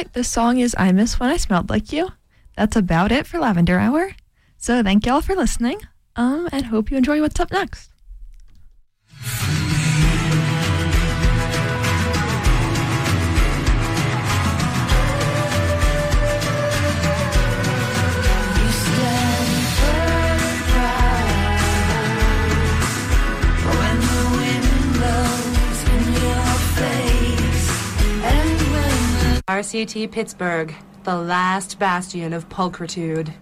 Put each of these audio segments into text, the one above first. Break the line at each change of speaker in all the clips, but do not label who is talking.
This song is I Miss When I Smelled Like You. That's about it for Lavender Hour. So thank y'all for listening, and hope you enjoy what's up next.
RCT Pittsburgh, the last bastion of pulchritude.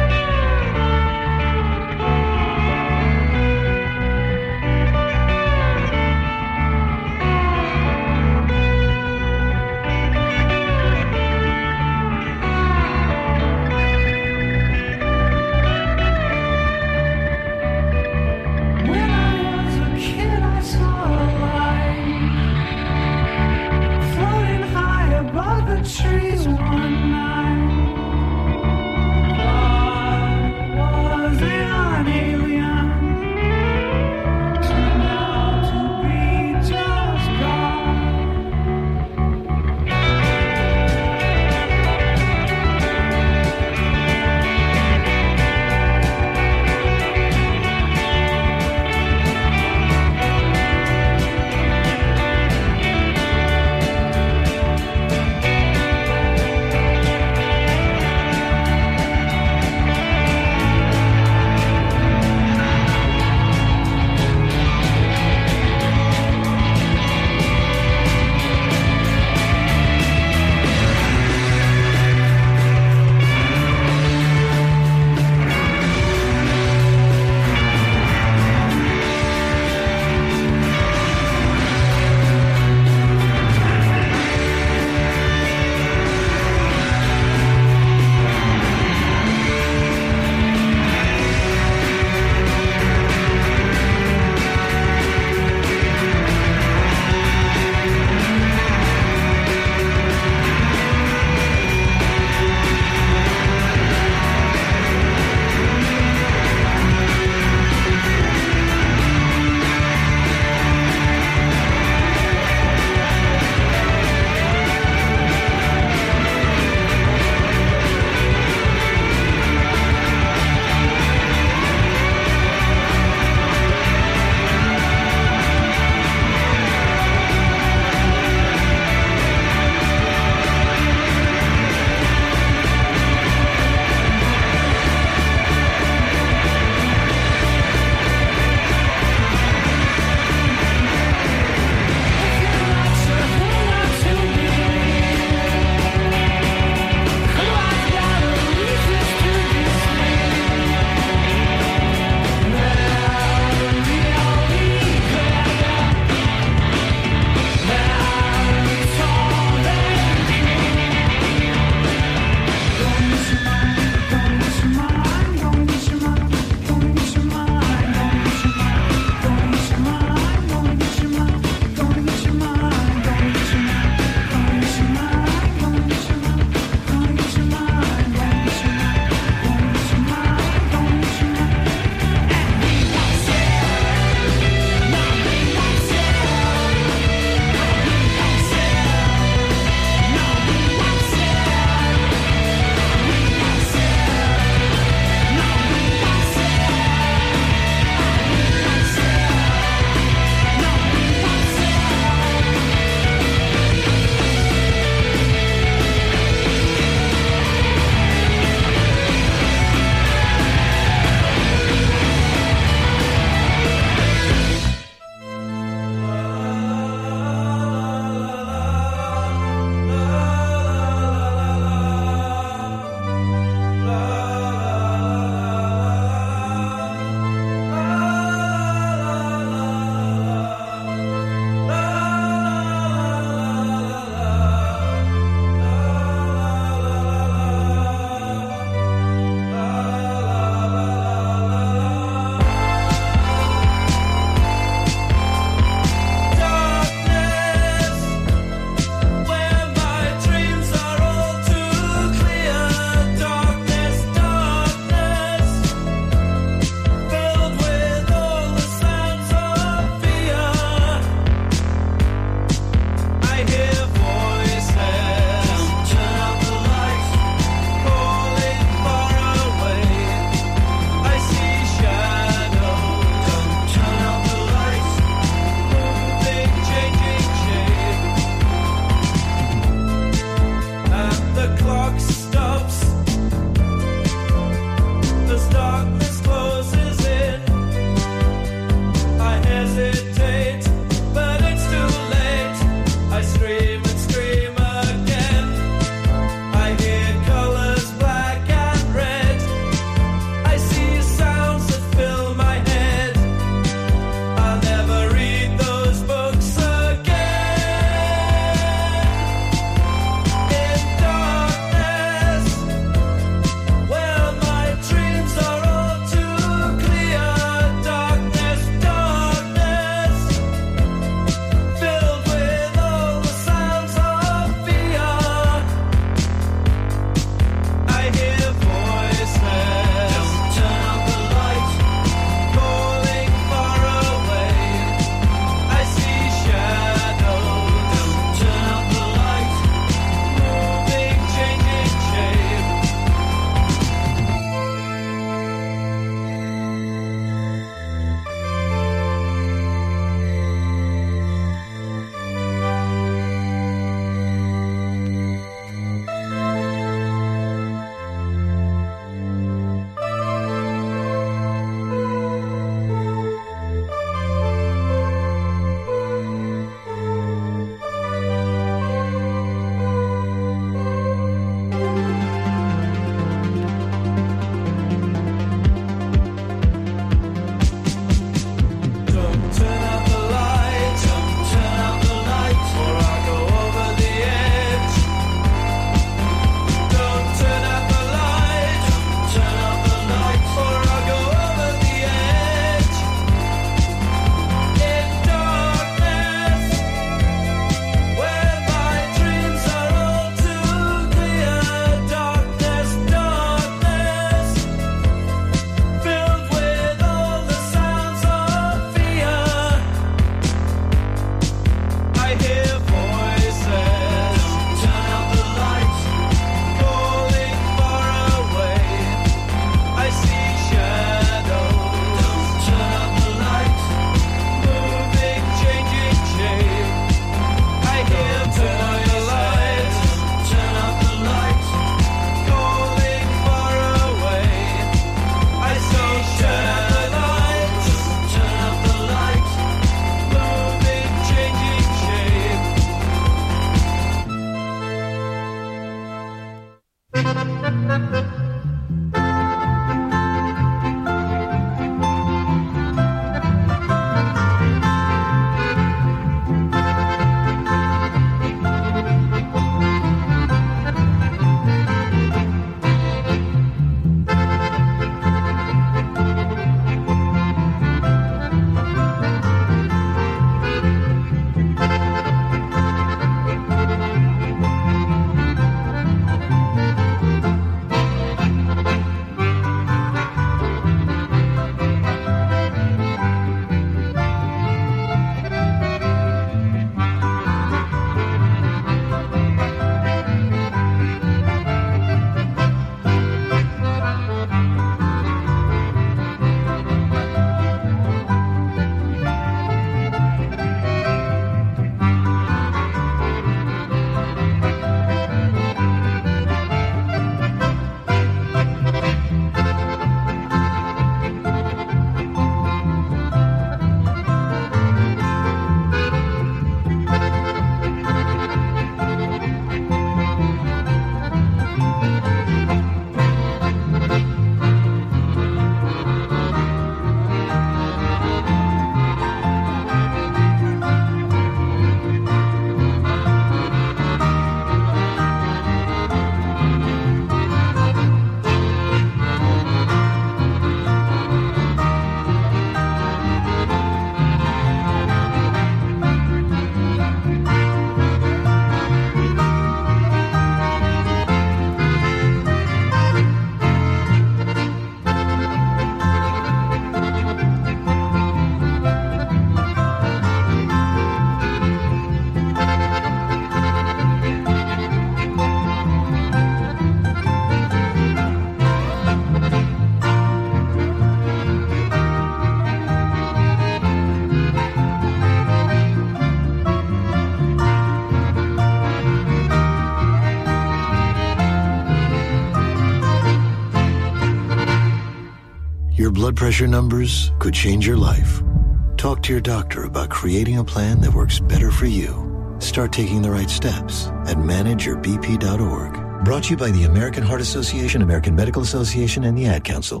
blood pressure numbers could change your life. Talk to your doctor about creating a plan that works better for you. Start taking the right steps at manageyourbp.org. Brought to you by the American Heart Association, American Medical Association, and the Ad Council.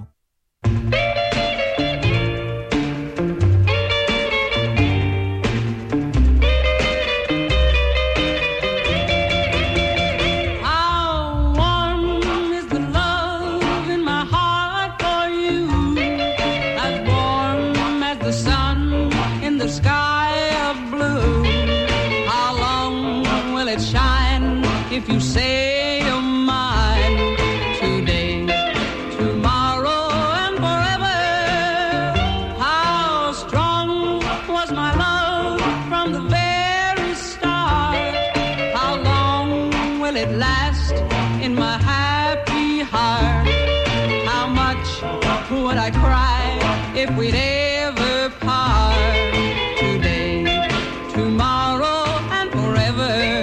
If you say you're mine today, tomorrow, and forever, how strong was my love from the very start? How long will it last in my happy heart? How much would I cry if we'd ever part? Today, tomorrow, and forever.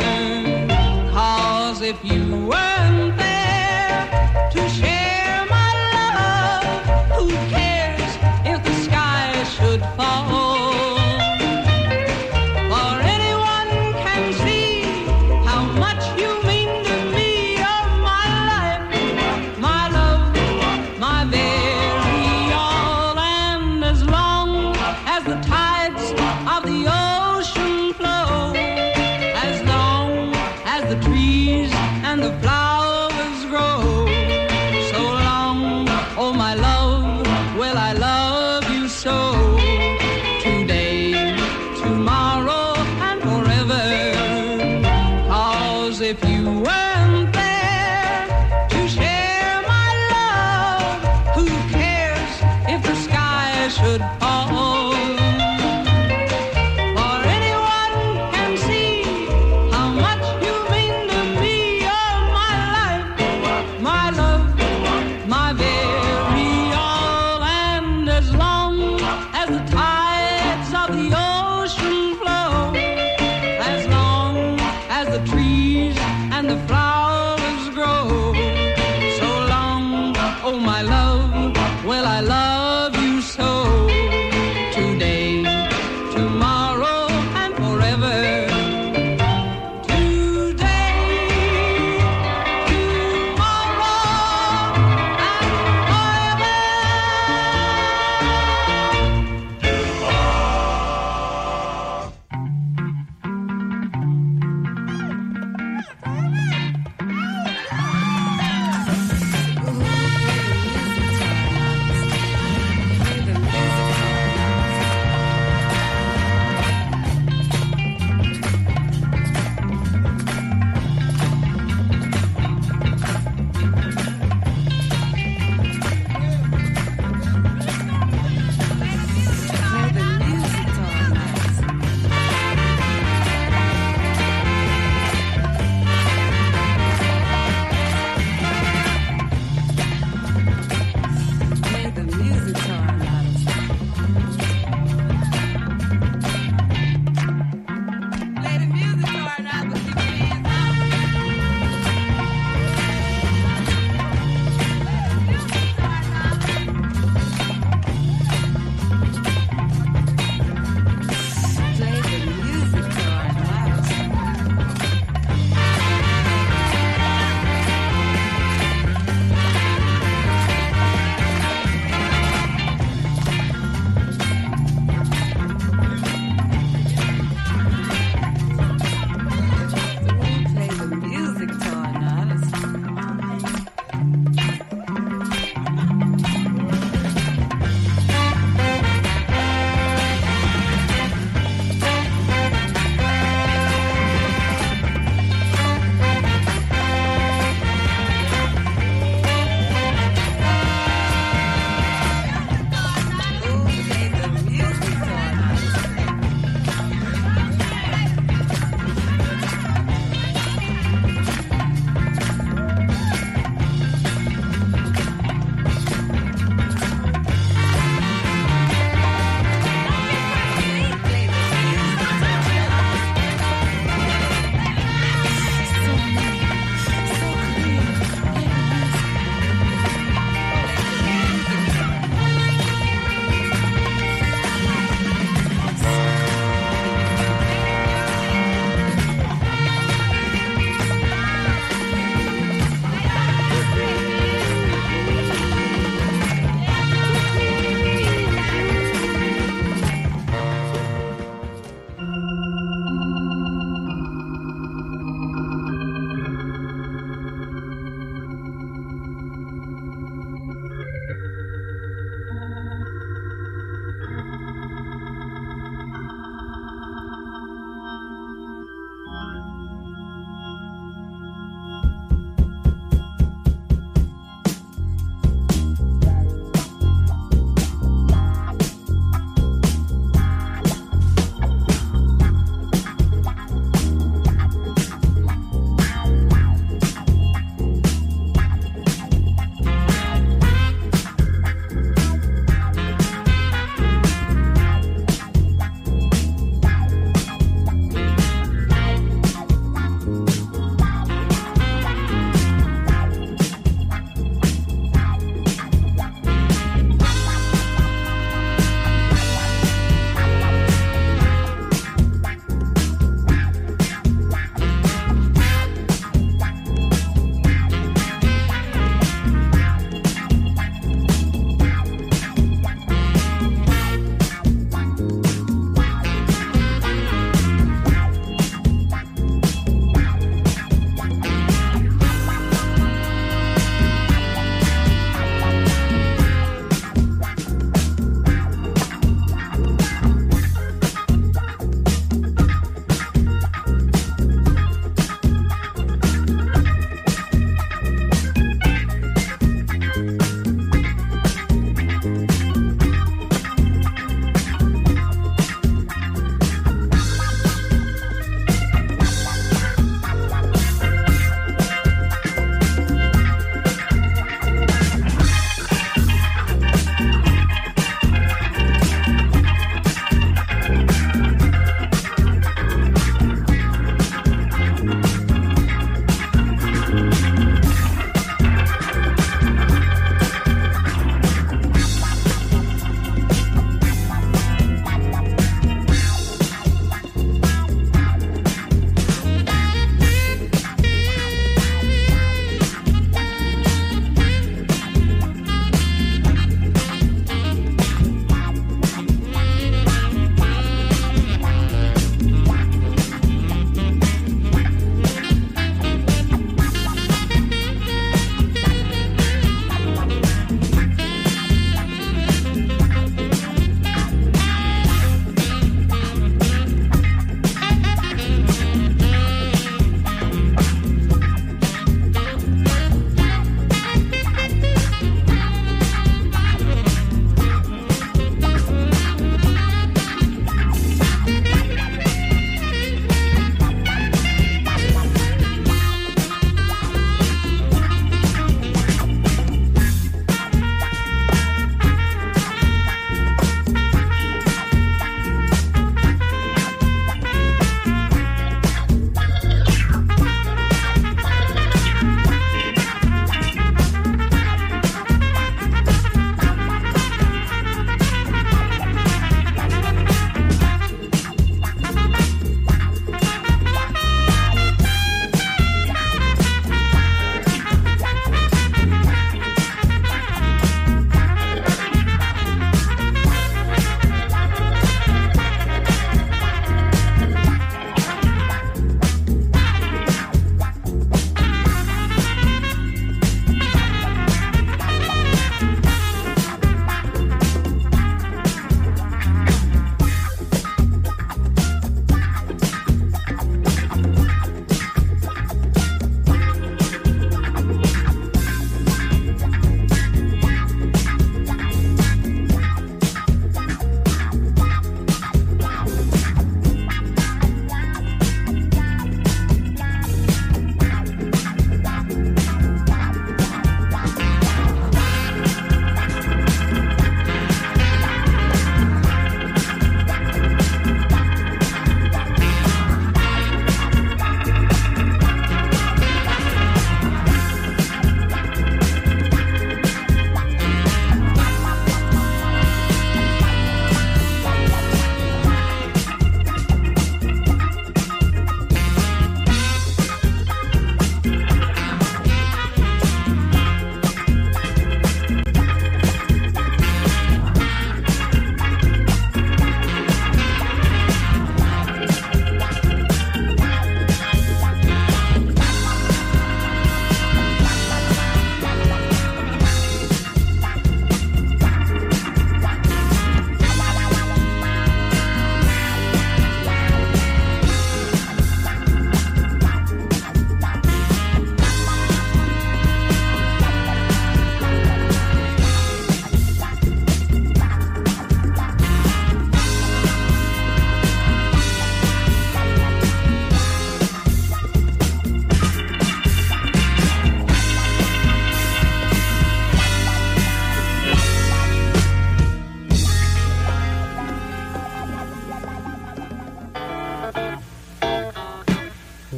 If you weren't there to share my love, who cares if the sky should fall? For anyone can see how much you mean to me. You're my life, my love, my very all. And as long as the tides of the ocean flow, as long as the trees and the flowers grow, so long, oh my love, will I love you so.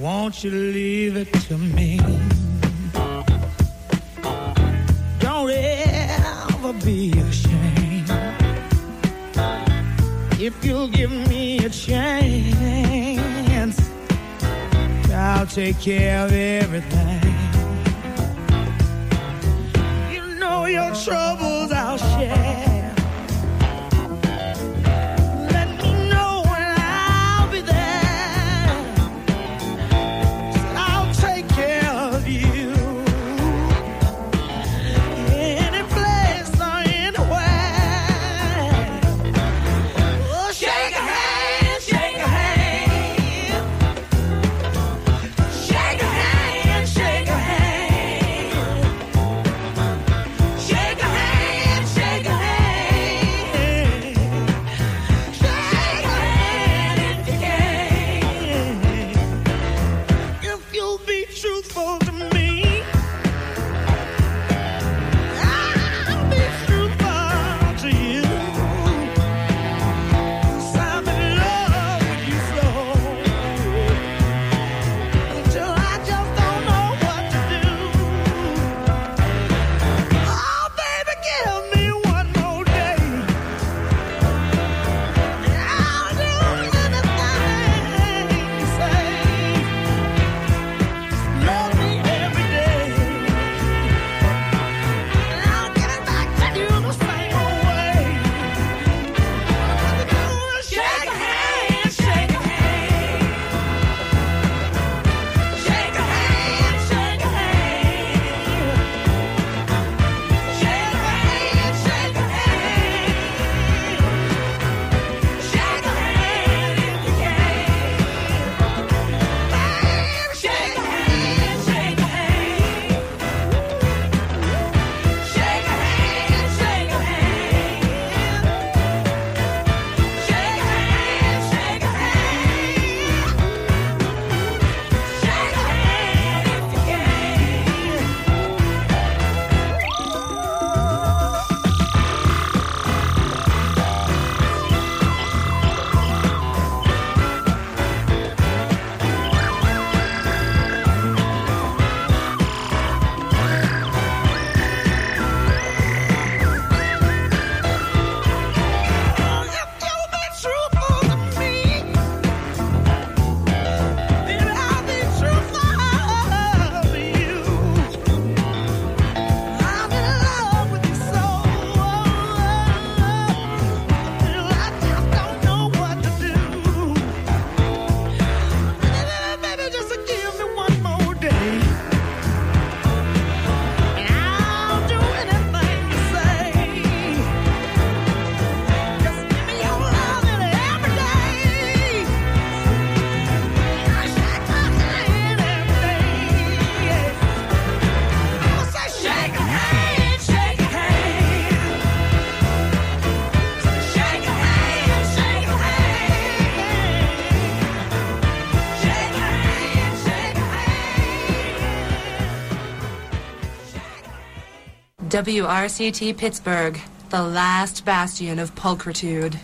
won't you leave it to me? Don't ever be ashamed. If you'll give me a chance, I'll take care of everything. You know your troubles I'll share.
WRCT Pittsburgh, the last bastion of pulchritude.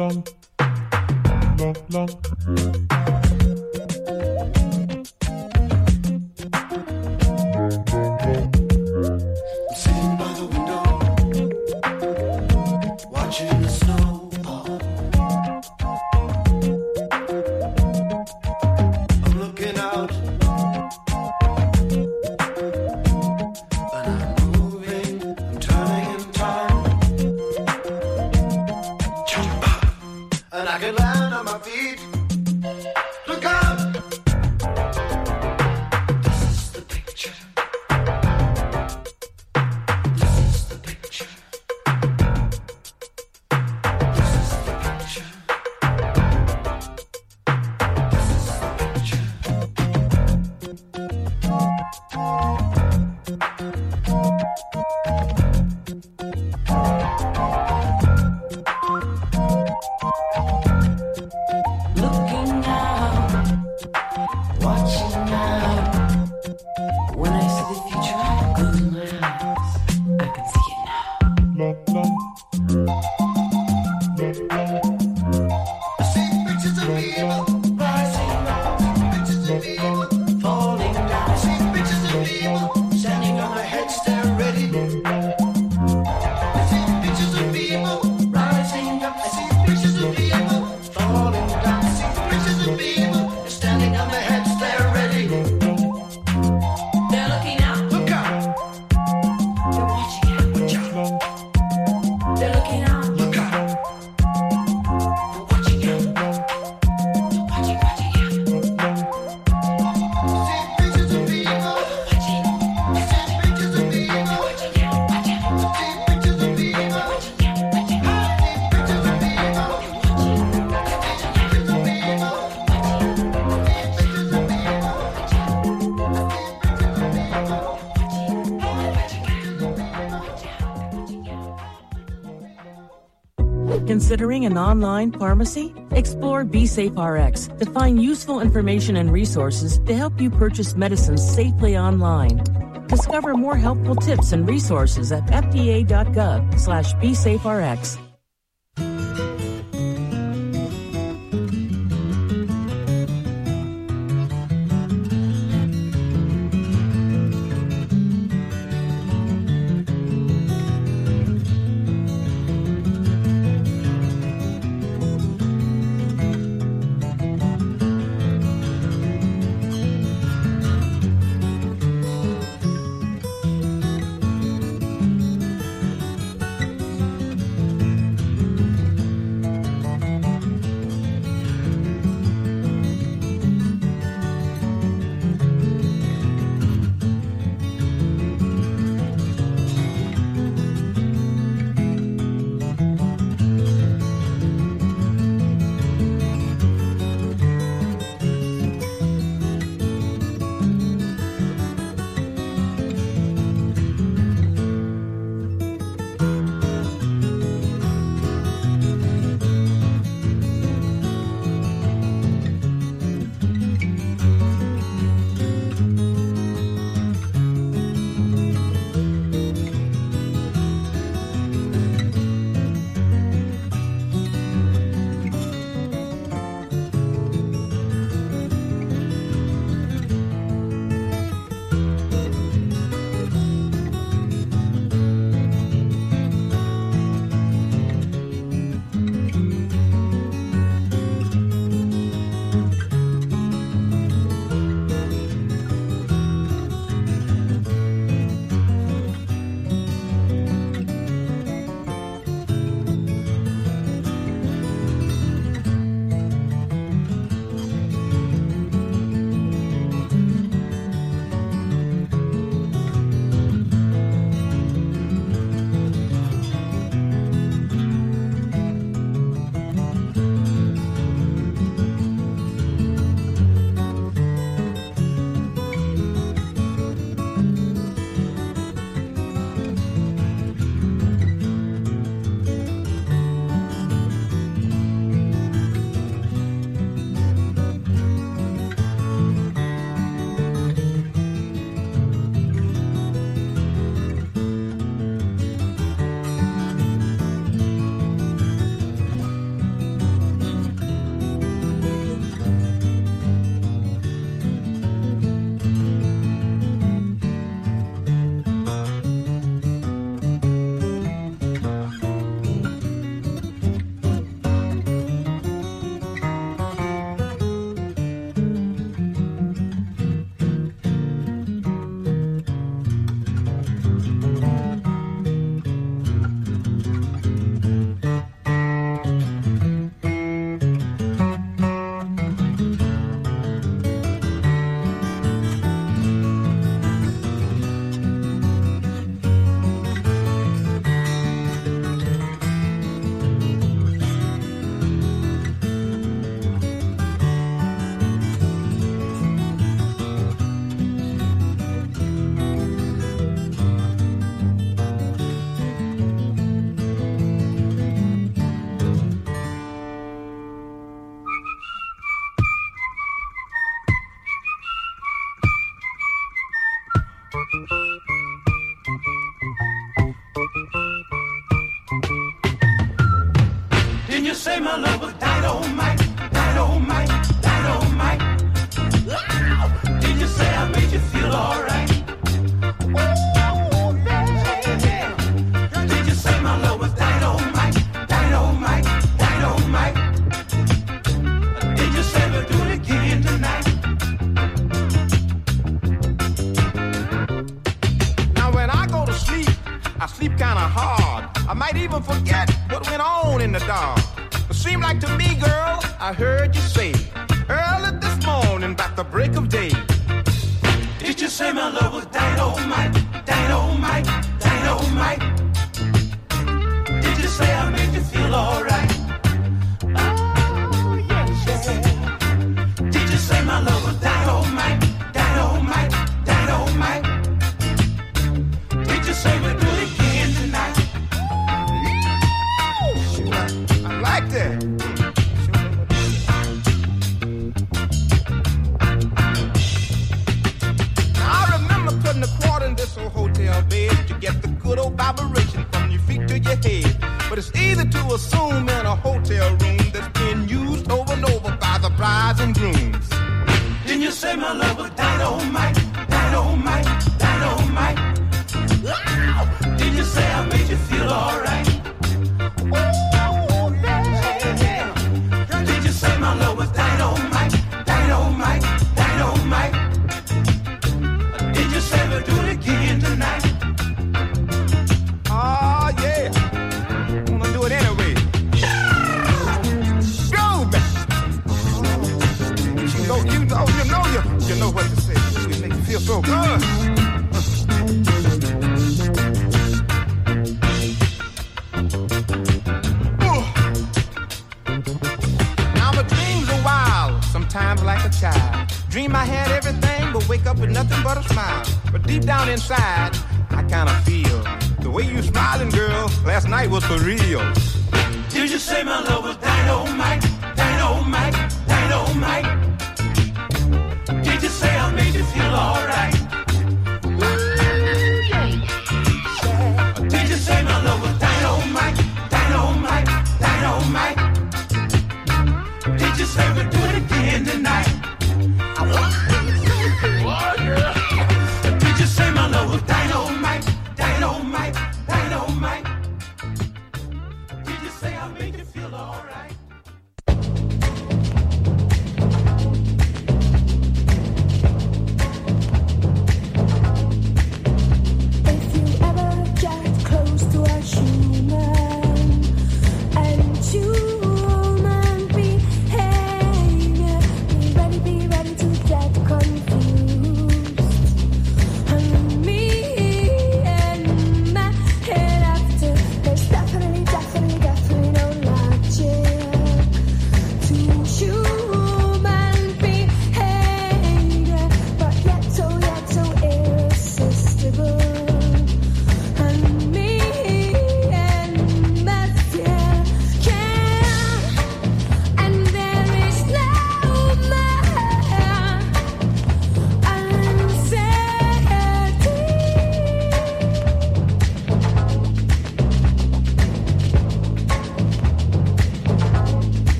Sitting by the window, watching the snow fall. I'm looking out, and I'm moving, I'm turning in time. Jump up, and I can land on my feet. Look out! This is the picture. This is the picture. This is the picture. This is the picture.
Looking out, watching out. When I see the future, I close my eyes. I can see it now.
I see pictures of people rising up, pictures of people falling down. I see pictures of people standing on their heads, they're ready. I see pictures of people rising up. I see pictures of people falling down. I see pictures of people standing on their heads, they're ready.
They're looking out,
Look out!
they're watching out.
Watch out!
They're looking out,
Look out!
they're watching out. Watching out.
I see pictures of people.
Watching,
I see pictures of people.
watching out.
I see pictures of people. I see pictures of people.
Considering an online pharmacy? Explore BeSafeRx to find useful information and resources to help you purchase medicines safely online. Discover more helpful tips and resources at fda.gov/BeSafeRx.
sleep kinda hard. I might even forget what went on in the dark. It seemed like to me, girl, I heard you say early this morning about the break of day. Did you say my love was dynamite, dynamite, dynamite? Did you say I made you feel alright? Oh, yes, yeah. Did you say my love was dynamite, dynamite, dynamite? Did you say we'll do it again tonight? Shoot, I like that. Putting a quarter in this old hotel bed to get the good old vibration from your feet to your head. But it's easy to assume in a hotel room that's been used over and over by the brides and grooms. Didn't you say my love was dynamite, dynamite, dynamite? Wow! Did you say I made you feel alright? Oh, yeah. Did you say my love was dynamite, dynamite, dynamite? Did you say we'll do it again tonight? Oh, yeah. I'm gonna do it anyway. Go, baby. You know what to say. You make you feel so good. Now my dreams are wild, sometimes like a child. Dream I had everything, but wake up with nothing but a smile. But deep down inside, I kinda feel the way you smiling, girl, last night was for real. Did you say my love was dynamite, dynamite, dynamite? Did you say I made you feel alright? Did you say my love was dynamite, dynamite, dynamite? Did you say we'll do it again tonight? Did you say my love was dynamite, dynamite, dynamite? Did you say I made you feel alright?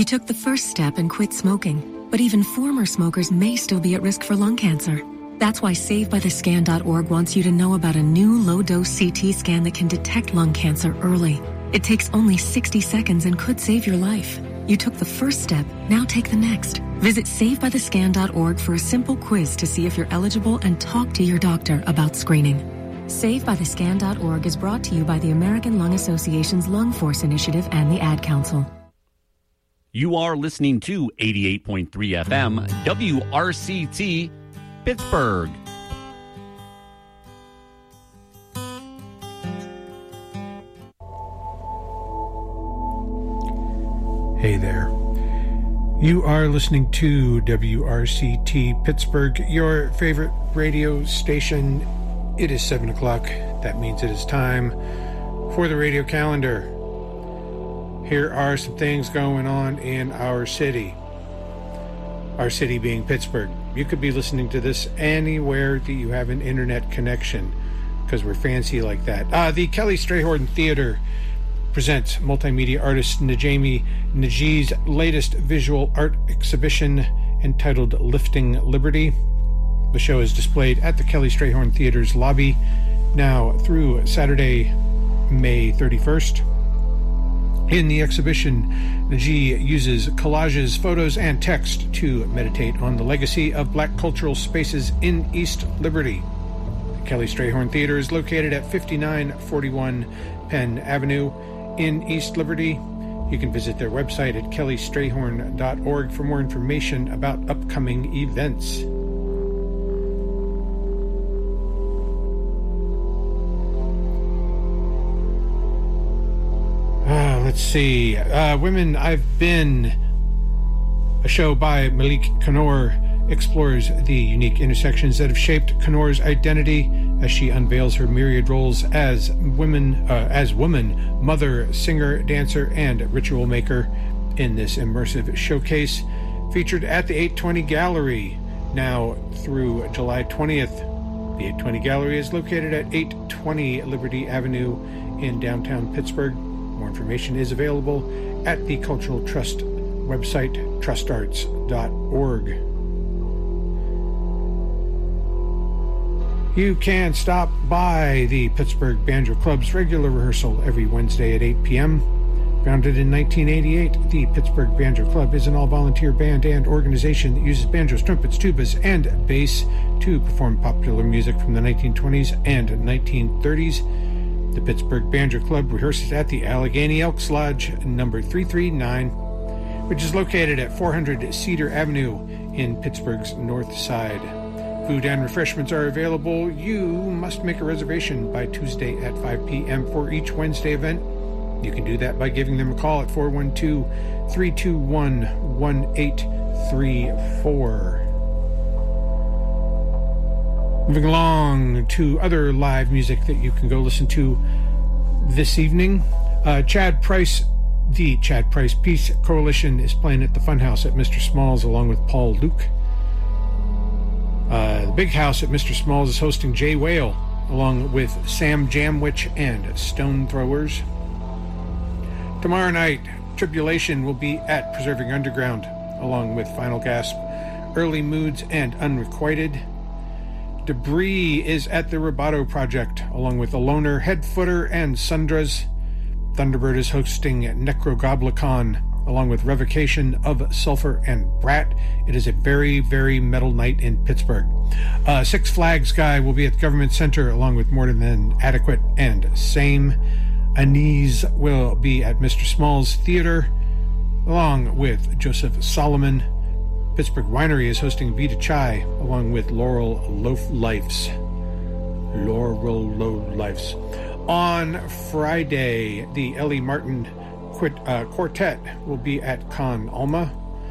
You took the first step and quit smoking, but even former smokers may still be at risk for lung cancer. That's why SaveByTheScan.org wants you to know about a new low-dose CT scan that can detect lung cancer early. It takes only 60 seconds and could save your life. You took the first step, now take the next. Visit SaveByTheScan.org for a simple quiz to see if you're eligible and talk to your doctor about screening. SaveByTheScan.org is brought to you by the American Lung Association's Lung Force Initiative and the Ad Council.
You are listening to 88.3 FM WRCT Pittsburgh.
Hey there. You are listening to WRCT Pittsburgh, your favorite radio station. It is 7 o'clock. That means it is time for the radio calendar. Here are some things going on in our city. Our city being Pittsburgh. You could be listening to this anywhere that you have an internet connection, because we're fancy like that. The Kelly Strayhorn Theater presents multimedia artist Najami Najee's latest visual art exhibition entitled Lifting Liberty. The show is displayed at the Kelly Strayhorn Theater's lobby now through Saturday, May 31st. In the exhibition, Najee uses collages, photos, and text to meditate on the legacy of Black cultural spaces in East Liberty. The Kelly Strayhorn Theater is located at 5941 Penn Avenue in East Liberty. You can visit their website at kellystrayhorn.org for more information about upcoming events. Let's see. Women I've Been, a show by Malik Kanor, explores the unique intersections that have shaped Kanor's identity as she unveils her myriad roles as woman, mother, singer, dancer, and ritual maker in this immersive showcase featured at the 820 Gallery now through July 20th. The 820 Gallery is located at 820 Liberty Avenue in downtown Pittsburgh. More information is available at the Cultural Trust website, trustarts.org. You can stop by the Pittsburgh Banjo Club's regular rehearsal every Wednesday at 8 p.m. Founded in 1988, the Pittsburgh Banjo Club is an all-volunteer band and organization that uses banjos, trumpets, tubas, and bass to perform popular music from the 1920s and 1930s. The Pittsburgh Banjo Club rehearses at the Allegheny Elks Lodge, number 339, which is located at 400 Cedar Avenue in Pittsburgh's north side. Food and refreshments are available. You must make a reservation by Tuesday at 5 p.m. for each Wednesday event. You can do that by giving them a call at 412-321-1834. Moving along to other live music that you can go listen to this evening. Chad Price, the Chad Price Peace Coalition, is playing at the Funhouse at Mr. Smalls along with Paul Luke. The Big House at Mr. Smalls is hosting Jay Whale along with Sam Jamwich and Stone Throwers. Tomorrow night, Tribulation will be at Preserving Underground along with Final Gasp, Early Moods, and Unrequited. Debris is at the Roboto Project, along with Aloner, Headfooter, and Sundras. Thunderbird is hosting Necrogoblicon, along with Revocation of Sulfur and Brat. It is a very, very metal night in Pittsburgh. Six Flags guy will be at the Government Center, along with More Than Adequate and Same. Anise will be at Mr. Small's Theater, along with Joseph Solomon. Pittsburgh Winery is hosting Vita Chai along with Laurel Loaf Lifes. On Friday, the Ellie Martin Quartet will be at Con Alma.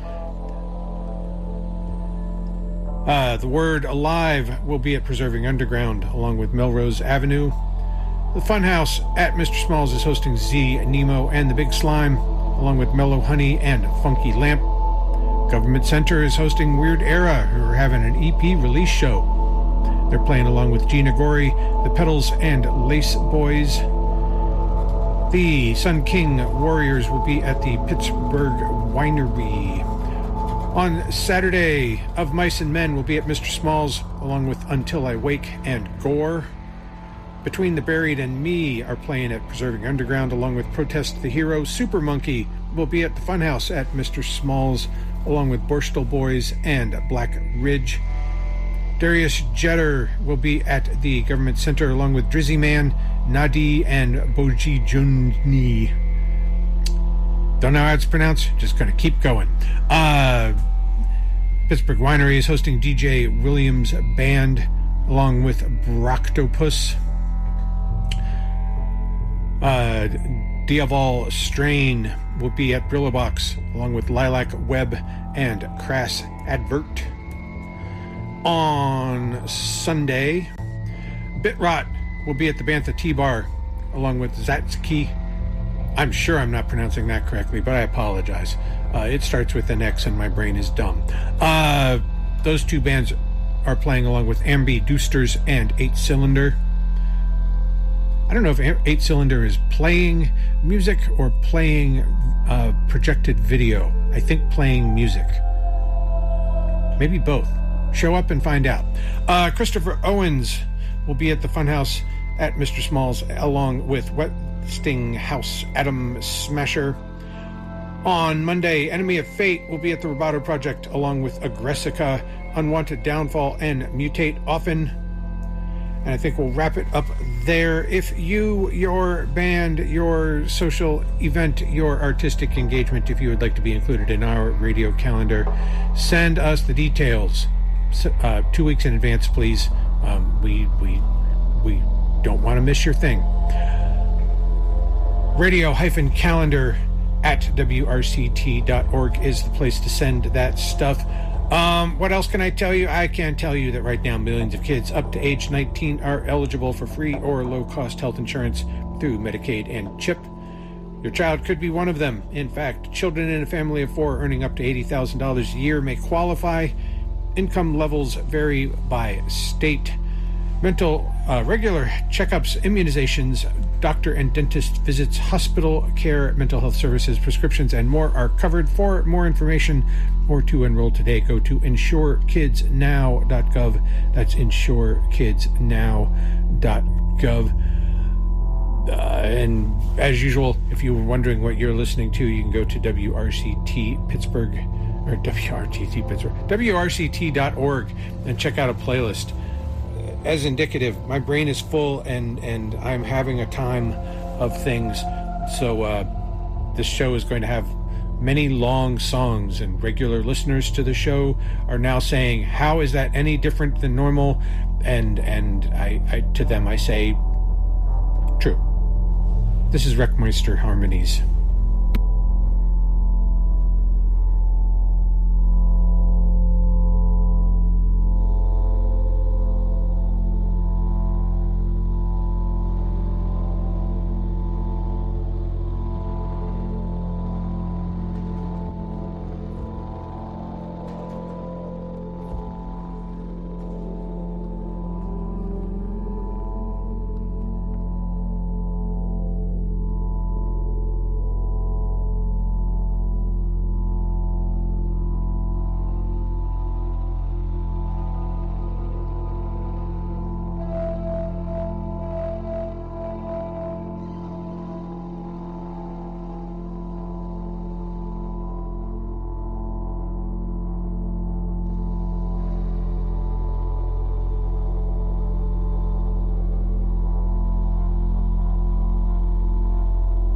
The Word Alive will be at Preserving Underground along with Melrose Avenue. The Funhouse at Mr. Smalls is hosting Z, Nemo, and the Big Slime along with Mellow Honey and Funky Lamp. Government Center is hosting Weird Era, who are having an EP release show. They're playing along with Gina Gorey, The Pedals, and Lace Boys. The Sun King Warriors will be at the Pittsburgh Winery. On Saturday, Of Mice and Men will be at Mr. Small's, along with Until I Wake and Gore. Between the Buried and Me are playing at Preserving Underground, along with Protest the Hero. Super Monkey will be at the Funhouse at Mr. Small's, along with Borstal Boys and Black Ridge. Darius Jetter will be at the Government Center, along with Drizzy Man, Nadi, and Boji Junni. Don't know how it's pronounced, just gonna keep going. Pittsburgh Winery is hosting DJ Williams Band, along with Broctopus. Diaval Strain will be at Brillo Box, along with Lilac Web and Crass Advert. On Sunday, Bitrot will be at the Bantha T-Bar, along with Zatsky. I'm sure I'm not pronouncing that correctly, but I apologize. It starts with an X and my brain is dumb. Those two bands are playing along with Ambi Doosters and 8 Cylinder. I don't know if 8 Cylinder is playing music or playing projected video. I think playing music. Maybe both. Show up and find out. Christopher Owens will be at the Funhouse at Mr. Small's, along with Westinghouse Atom Smasher. On Monday, Enemy of Fate will be at the Roboto Project, along with Aggressica, Unwanted Downfall, and Mutate Often. And I think we'll wrap it up there. If you, your band, your social event, your artistic engagement, if you would like to be included in our radio calendar, send us the details 2 weeks in advance, please. We don't want to miss your thing. Radio-calendar at wrct.org is the place to send that stuff. What else can I tell you? I can tell you that right now millions of kids up to age 19 are eligible for free or low-cost health insurance through Medicaid and CHIP. Your child could be one of them. In fact, children in a family of 4 earning up to $80,000 a year may qualify. Income levels vary by state. Regular checkups, immunizations, doctor and dentist visits, hospital care, mental health services, prescriptions, and more are covered. For more information or to enroll today, go to insurekidsnow.gov. That's insurekidsnow.gov. And as usual, if you were wondering what you're listening to, you can go to WRCT Pittsburgh, or WRTT Pittsburgh, WRCT.org, and check out a playlist. As indicative, my brain is full and I'm having a time of things. So this show is going to have many long songs, and regular listeners to the show are now saying, how is that any different than normal? And I to them I say, true. This is Wreckmeister Harmonies.